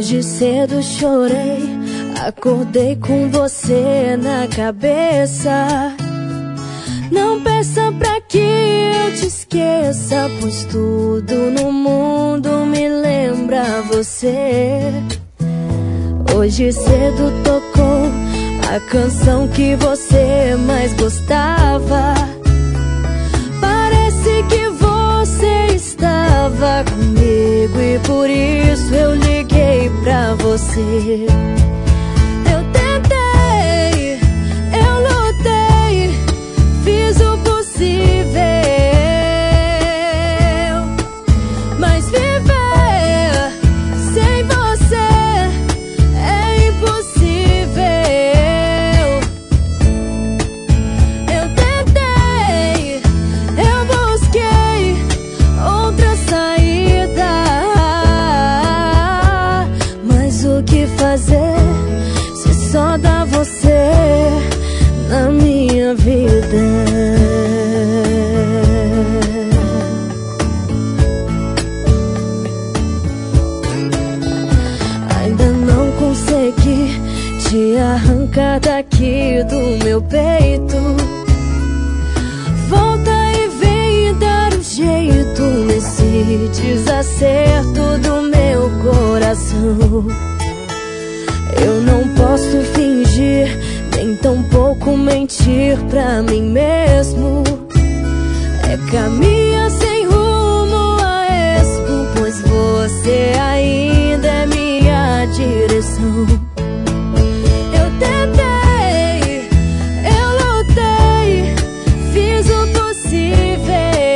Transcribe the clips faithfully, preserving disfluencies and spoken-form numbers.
Hoje cedo chorei, acordei com você na cabeça. Não peça pra que eu te esqueça, pois tudo no mundo me lembra você. Hoje cedo tocou a canção que você mais gostava. Parece que você estava comigo e por isso eu liguei pra você. Eu tentei, eu lutei, fiz o possível, mas viver sem você é impossível. Eu tentei, eu busquei outra saída, mas o que fazer se só dá você na minha vida? Ainda não consegui te arrancar daqui do meu peito. Volta e vem dar um jeito nesse desacerto do meu coração. Eu não posso fingir, nem tampouco mentir pra mim mesmo. É caminhar sem rumo a esmo, pois você ainda é minha direção. Eu tentei, eu lutei, fiz o possível,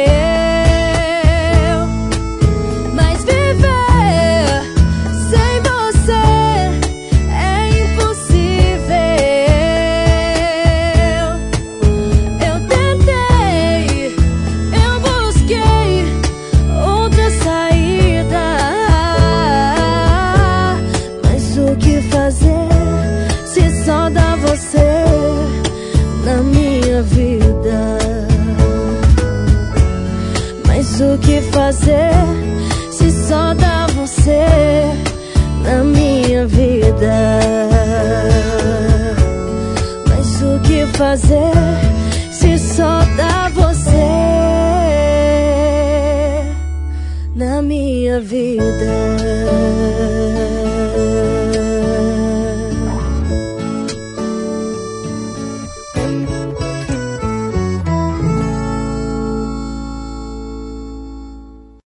mas viver sem você é impossível. Eu tentei, eu busquei outra saída, mas o que fazer se só dá você na minha vida? Mas o que fazer se só dá você na minha vida? Mas o que fazer se só dá você na minha vida?